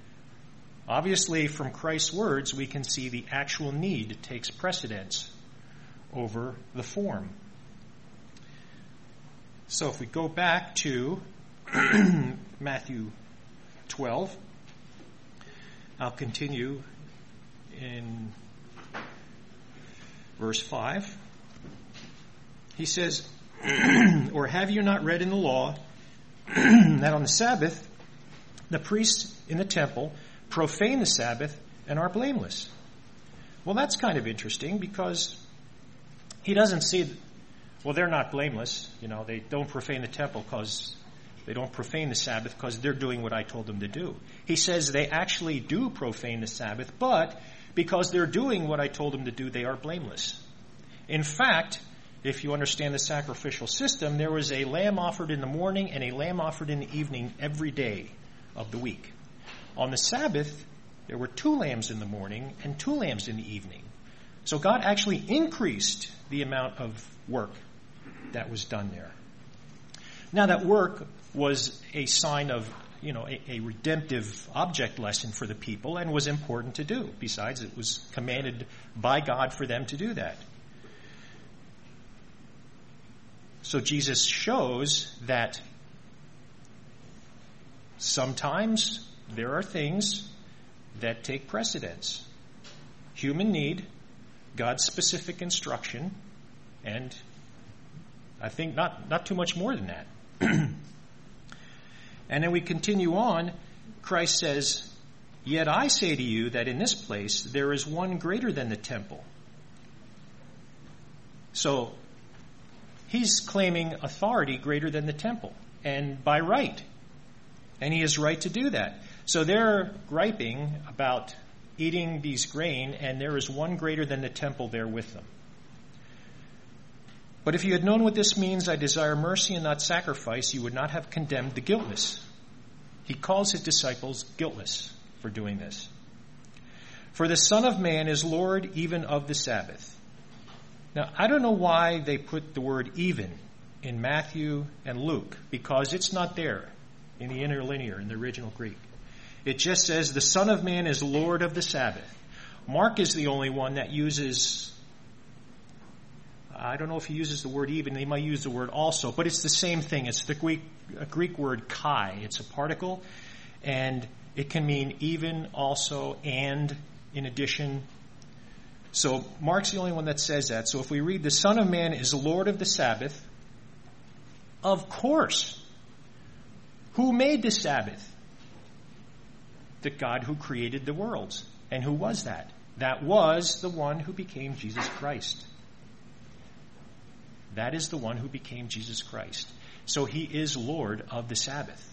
Obviously, from Christ's words, we can see the actual need takes precedence over the form. So if we go back to Matthew twelve, I'll continue in verse five. He says, or have you not read in the law that on the Sabbath the priests in the temple profane the Sabbath and are blameless? Well, that's kind of interesting because he doesn't see, well, they're not blameless. You know, they don't profane the temple because they don't profane the Sabbath because they're doing what I told them to do. He says they actually do profane the Sabbath, but because they're doing what I told them to do, they are blameless. In fact, if you understand the sacrificial system, there was a lamb offered in the morning and a lamb offered in the evening every day of the week. On the Sabbath, there were two lambs in the morning and two lambs in the evening. So God actually increased the amount of work that was done there. Now that work was a sign of, you know, a, a redemptive object lesson for the people and was important to do. Besides, it was commanded by God for them to do that. So Jesus shows that sometimes there are things that take precedence. Human need, God's specific instruction, and I think not, not too much more than that. And then we continue on. Christ says, "Yet I say to you that in this place there is one greater than the temple." So he's claiming authority greater than the temple, and by right. And he has right to do that. So they're griping about eating these grain, and there is one greater than the temple there with them. But if you had known what this means, I desire mercy and not sacrifice, you would not have condemned the guiltless. He calls his disciples guiltless for doing this. For the Son of Man is Lord even of the Sabbath. Now, I don't know why they put the word even in Matthew and Luke, because it's not there in the interlinear, in the original Greek. It just says the Son of Man is Lord of the Sabbath. Mark is the only one that uses, I don't know if he uses the word even, he might use the word also, but it's the same thing. It's the Greek, a Greek word kai. It's a particle, and it can mean even, also, and, in addition. So Mark's the only one that says that. So if we read the Son of Man is Lord of the Sabbath, of course, who made the Sabbath? The God who created the worlds. And who was that? That was the one who became Jesus Christ. That is the one who became Jesus Christ. So he is Lord of the Sabbath.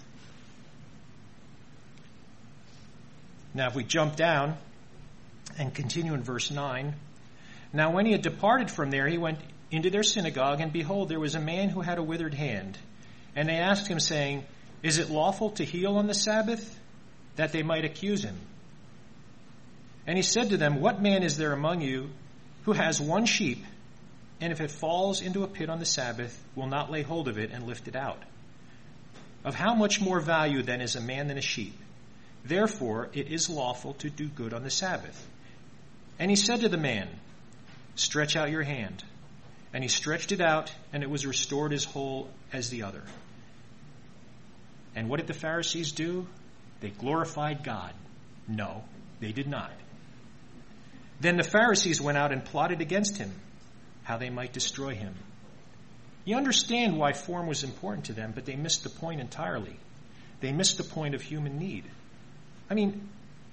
Now if we jump down and continue in verse nine. Now when he had departed from there, he went into their synagogue, and behold, there was a man who had a withered hand. And they asked him, saying, "Is it lawful to heal on the Sabbath?" That they might accuse him. And he said to them, "What man is there among you who has one sheep, and if it falls into a pit on the Sabbath, will not lay hold of it and lift it out? Of how much more value then is a man than a sheep? Therefore it is lawful to do good on the Sabbath." And he said to the man, "Stretch out your hand." And he stretched it out, and it was restored as whole as the other. And what did the Pharisees do? They glorified God. No, they did not. Then the Pharisees went out and plotted against him, how they might destroy him. You understand why form was important to them, but they missed the point entirely. They missed the point of human need. I mean,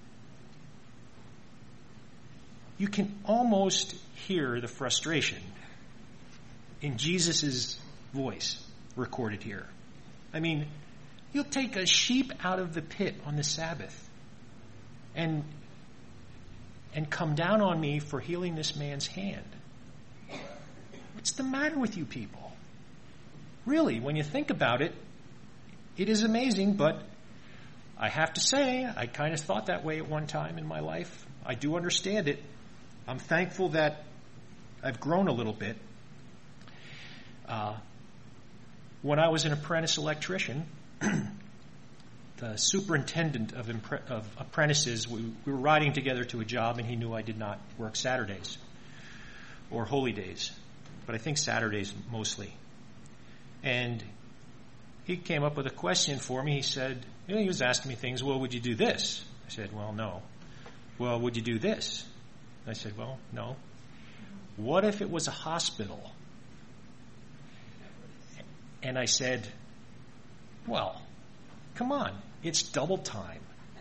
you can almost hear the frustration in Jesus' voice recorded here. I mean, you'll take a sheep out of the pit on the Sabbath and, and come down on me for healing this man's hand. What's the matter with you people? Really, when you think about it, it is amazing, but I have to say, I kind of thought that way at one time in my life. I do understand it. I'm thankful that I've grown a little bit. Uh, when I was an apprentice electrician, the superintendent of, impre- of apprentices, we, we were riding together to a job, and he knew I did not work Saturdays. or holy days, but I think Saturdays mostly. And he came up with a question for me. He said, you know, he was asking me things. Well, would you do this? I said, well, no. Well, would you do this? I said, well, no. What if it was a hospital? And I said, well, come on, it's double time.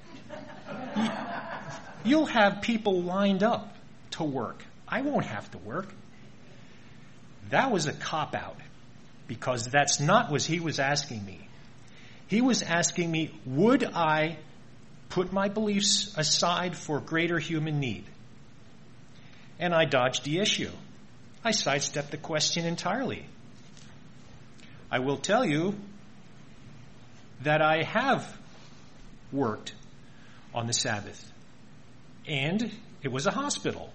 You'll have people lined up to work. I won't have to work. That was a cop-out, because that's not what he was asking me. He was asking me, would I put my beliefs aside for greater human need? And I dodged the issue. I sidestepped the question entirely. I will tell you that I have worked on the Sabbath, and it was a hospital.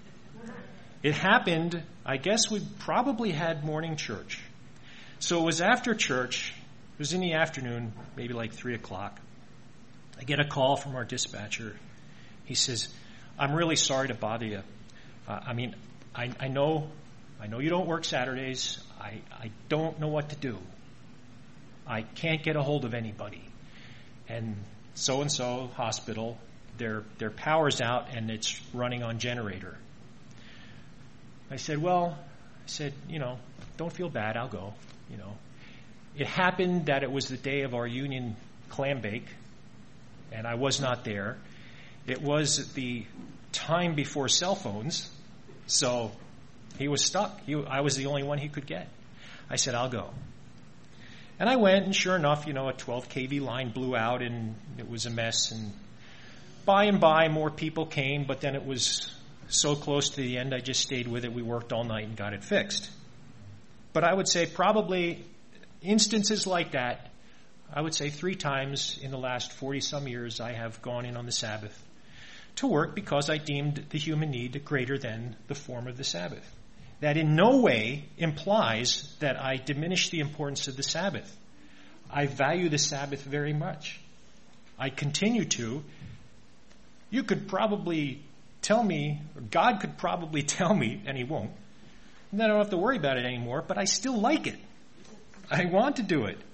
It happened, I guess we probably had morning church. So it was after church. It was in the afternoon, maybe like three o'clock. I get a call from our dispatcher. He says, I'm really sorry to bother you. Uh, I mean, I, I know I know you don't work Saturdays. I, I don't know what to do. I can't get a hold of anybody. And so-and-so hospital, their their power's out and it's running on generator. I said, well, I said, you know, don't feel bad. I'll go, you know. It happened that it was the day of our union clam bake, and I was not there. It was the time before cell phones, so he was stuck. He, I was the only one he could get. I said, I'll go. And I went, and sure enough, you know, a twelve K V line blew out, and it was a mess. And by and by, more people came, but then it was so close to the end, I just stayed with it. We worked all night and got it fixed. But I would say probably instances like that, I would say three times in the last forty-some years, I have gone in on the Sabbath to work because I deemed the human need greater than the form of the Sabbath. That in no way implies that I diminish the importance of the Sabbath. I value the Sabbath very much. I continue to. You could probably tell me, or God could probably tell me, and he won't, and then I don't have to worry about it anymore, but I still like it. I want to do it.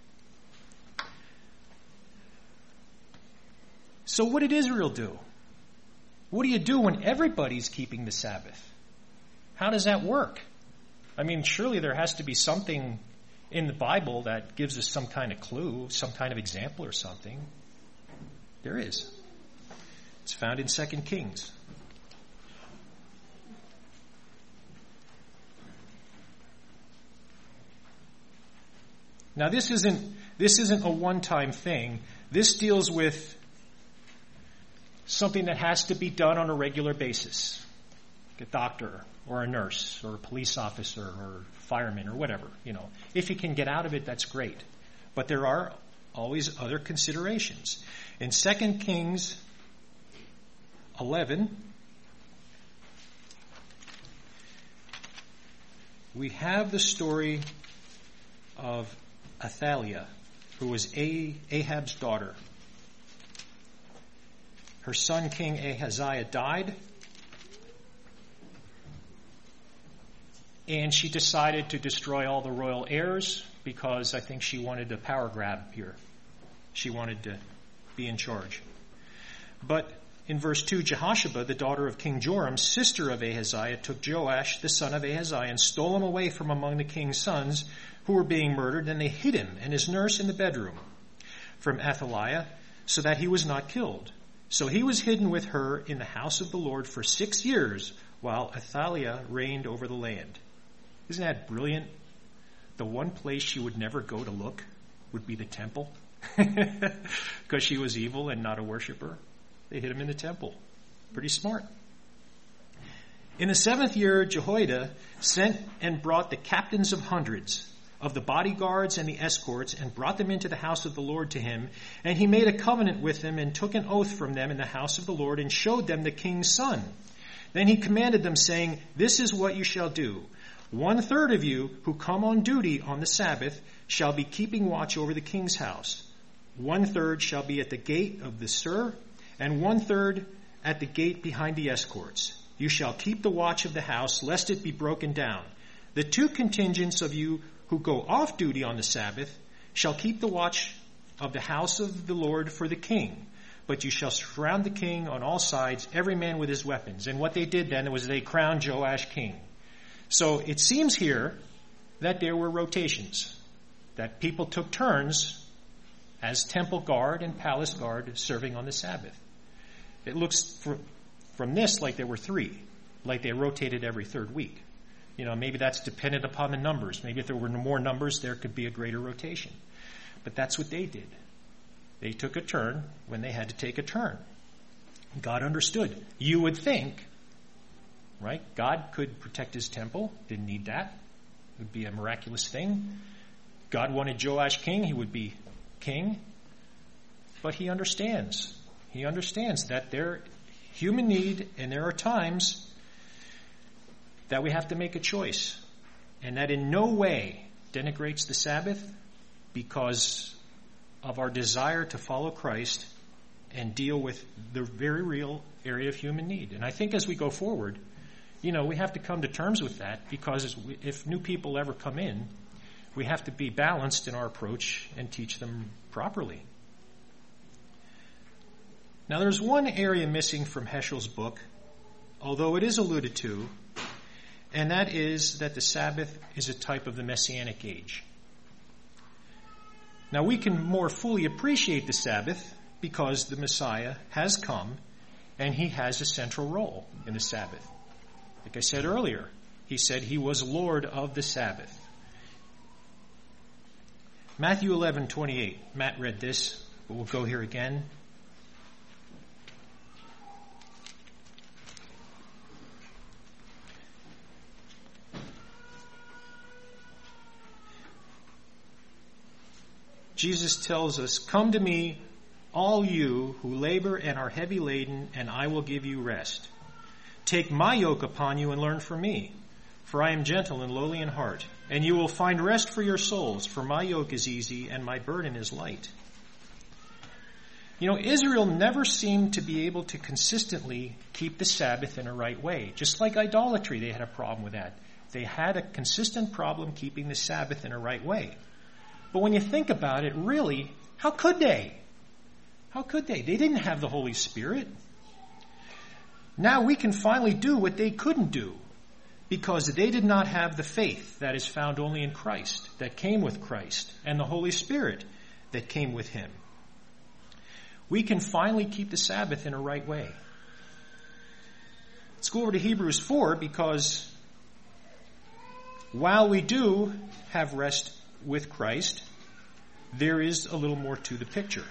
So what did Israel do? What do you do when everybody's keeping the Sabbath? How does that work? I mean, surely there has to be something in the Bible that gives us some kind of clue, some kind of example or something. There is. It's found in Second Kings. Now, this isn't this isn't a one-time thing. This deals with something that has to be done on a regular basis. Like a doctor or a nurse or a police officer or fireman or whatever, you know. If you can get out of it, that's great. But there are always other considerations. In Second Kings eleven, we have the story of Athaliah, who was Ahab's daughter. Her son, King Ahaziah, died, and she decided to destroy all the royal heirs because I think she wanted a power grab here. She wanted to be in charge. But in verse two, Jehosheba, the daughter of King Joram, sister of Ahaziah, took Joash, the son of Ahaziah, and stole him away from among the king's sons who were being murdered, and they hid him and his nurse in the bedroom from Athaliah, so that he was not killed. So he was hidden with her in the house of the Lord for six years, while Athaliah reigned over the land. Isn't that brilliant? The one place she would never go to look would be the temple, because she was evil and not a worshiper. They hid him in the temple. Pretty smart. In the seventh year, Jehoiada sent and brought the captains of hundreds of the bodyguards and the escorts, and brought them into the house of the Lord to him. And he made a covenant with them, and took an oath from them in the house of the Lord, and showed them the king's son. Then he commanded them, saying, "This is what you shall do. One third of you who come on duty on the Sabbath shall be keeping watch over the king's house. One third shall be at the gate of the Sur, and one third at the gate behind the escorts. You shall keep the watch of the house, lest it be broken down. The two contingents of you who go off duty on the Sabbath shall keep the watch of the house of the Lord for the king. But you shall surround the king on all sides, every man with his weapons. And what they did then was they crowned Joash king. So it seems here that there were rotations, that people took turns as temple guard and palace guard serving on the Sabbath. It looks for, from this like there were three, like they rotated every third week. You know, maybe that's dependent upon the numbers. Maybe if there were more numbers, there could be a greater rotation. But that's what they did. They took a turn when they had to take a turn. God understood. You would think, right? God could protect his temple. Didn't need that. It would be a miraculous thing. God wanted Joash king. He would be king. But he understands. He understands that there human need, and there are times that we have to make a choice. And that in no way denigrates the Sabbath, because of our desire to follow Christ and deal with the very real area of human need. And I think as we go forward, you know, we have to come to terms with that, because if new people ever come in, we have to be balanced in our approach and teach them properly. Now, there's one area missing from Heschel's book, although it is alluded to, and that is that the Sabbath is a type of the Messianic age. Now, we can more fully appreciate the Sabbath because the Messiah has come and he has a central role in the Sabbath. Like I said earlier, he said he was Lord of the Sabbath. Matthew eleven twenty-eight. Matt read this, but we'll go here again. Jesus tells us, "Come to me, all you who labor and are heavy laden, and I will give you rest. Take my yoke upon you and learn from me, for I am gentle and lowly in heart, and you will find rest for your souls, for my yoke is easy and my burden is light." You know, Israel never seemed to be able to consistently keep the Sabbath in a right way. Just like idolatry, they had a problem with that. They had a consistent problem keeping the Sabbath in a right way. But when you think about it, really, how could they? How could they? They didn't have the Holy Spirit. Now we can finally do what they couldn't do, because they did not have the faith that is found only in Christ, that came with Christ, and the Holy Spirit that came with him. We can finally keep the Sabbath in a right way. Let's go over to Hebrews four, because while we do have rest with Christ, there is a little more to the picture.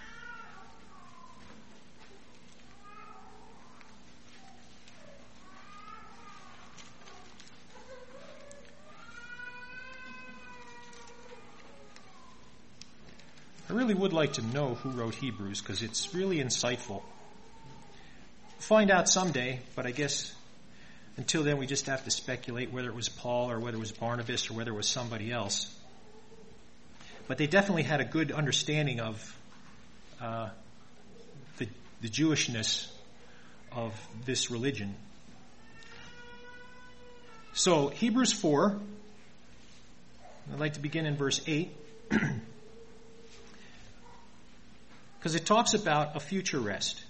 I really would like to know who wrote Hebrews, because it's really insightful. Find out someday, but I guess until then we just have to speculate whether it was Paul or whether it was Barnabas or whether it was somebody else. But they definitely had a good understanding of uh, the, the Jewishness of this religion. So, Hebrews four, I'd like to begin in verse eight, because it talks about a future rest.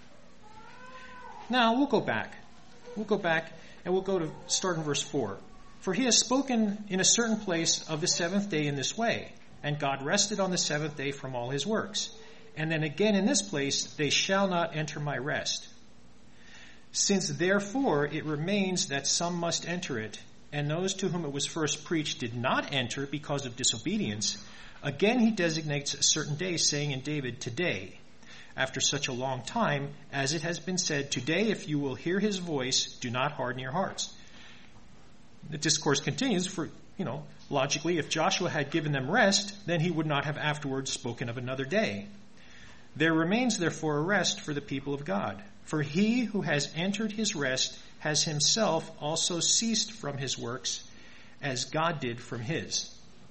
Now, we'll go back. We'll go back and we'll go to start in verse four. "For he has spoken in a certain place of the seventh day in this way, and God rested on the seventh day from all his works. And then again in this place, they shall not enter my rest. Since therefore it remains that some must enter it, and those to whom it was first preached did not enter because of disobedience, again he designates a certain day, saying in David, 'Today, after such a long time, as it has been said, today if you will hear his voice, do not harden your hearts.'" The discourse continues, for, you know, logically, if Joshua had given them rest, then he would not have afterwards spoken of another day. "There remains therefore a rest for the people of God. For he who has entered his rest has himself also ceased from his works, as God did from his.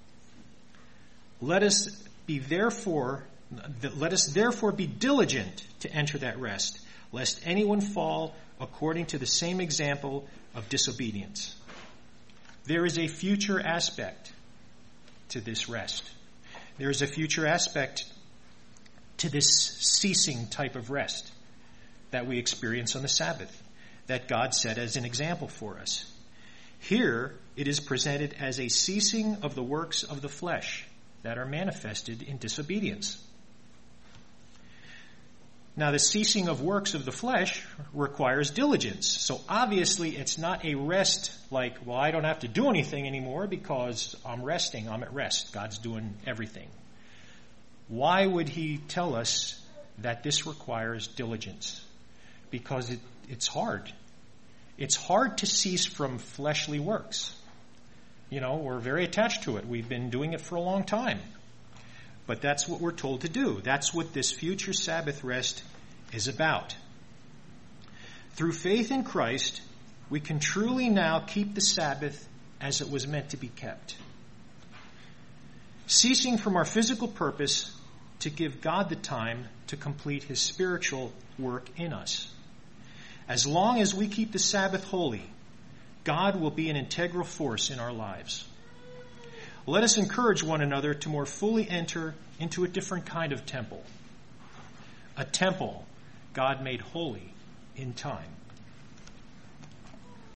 Let us be therefore, let us therefore be diligent to enter that rest, lest anyone fall according to the same example of disobedience. There is a future aspect to this rest. There is a future aspect to this ceasing type of rest that we experience on the Sabbath, that God set as an example for us. Here, it is presented as a ceasing of the works of the flesh that are manifested in disobedience. Now, the ceasing of works of the flesh requires diligence. So obviously, it's not a rest like, well, I don't have to do anything anymore because I'm resting, I'm at rest. God's doing everything. Why would he tell us that this requires diligence? Because it, it's hard. It's hard to cease from fleshly works. You know, we're very attached to it. We've been doing it for a long time. But that's what we're told to do. That's what this future Sabbath rest is about. Through faith in Christ, we can truly now keep the Sabbath as it was meant to be kept. Ceasing from our physical purpose to give God the time to complete his spiritual work in us. As long as we keep the Sabbath holy, God will be an integral force in our lives. Let us encourage one another to more fully enter into a different kind of temple. A temple God made holy in time.